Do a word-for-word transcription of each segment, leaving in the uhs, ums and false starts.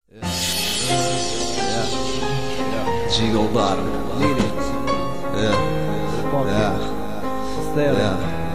Yeah. Yeah. Yeah. Jiggle bottom. Lean it. Yeah. Yeah. Stereo. Yeah.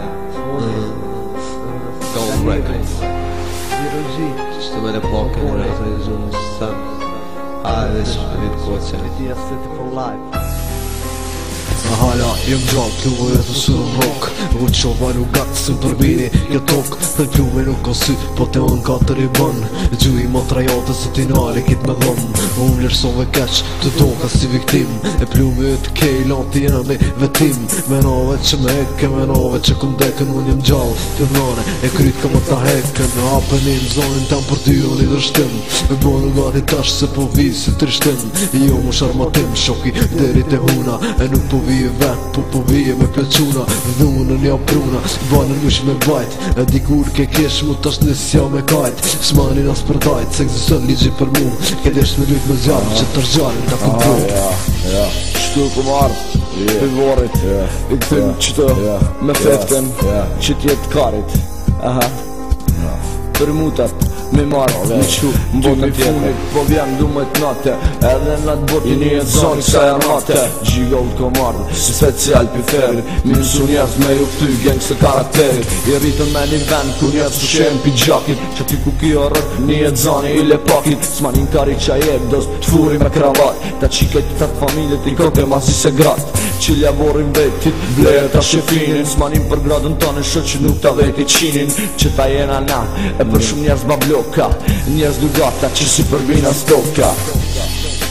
Gold record. Zero G. Što mene pokine, razređujem sam. Ajde, već vidit ko će. Idea City for Life. A hala jem gjallë, klumë e të sërën rock Unë qova nuk gatë së më përbini Kjo tok, për plume nuk ka sy Po te unë katër i bën Gjuj ma trajate së tinali kit me dhëm Unë lërsove keq, të toka si viktim E plume e të kej, lati jemi vetim Menove që me heke, menove që këm dekën Unë jem gjallë, të nane E kryt ka më ta heken Në hapën i më zonin tem për ty unë i dërshtim E bënë gati tash se po vi si trishtim Jo më sharmatim, shoki deri te huna E nuk po vi e vet, po po vije me plequna Dhunën ja pruna, banën mush me bajt E dikur ke kesh mu tash nisja me kajt S'mani nas për dajt, se egziston ligji për mu Ke desh me lyt me zjarë, që të rgjarën ka ku pro Ja, ja, shtu ku marrë, për vorit I këtëm qëto, me feften, që t'jet karit Aha, për mutat me marrë, me qu, më botën funit Po vjen du më t'nate, edhe në të botë një e zonë kësa e rrate Gjigoll t'ko marrë, si special për ferit Mi mësu njerës me ju këty geng se karakterit I rritën me një vend ku njerës të shenë pi gjakit Që ti ku kjo rrët, një e zani i le pakit S'manin kari qa jeb, dos t'furi me kravat Ta qikaj të të familjet i kote ma si se grat Që ljavorin vetit, blejë ta shefinin S'manin për gradën tonë shë që nuk ta veti qinin Që ta jena na, e për shumë njerës bablo Njerëz du gata që si përbina stoka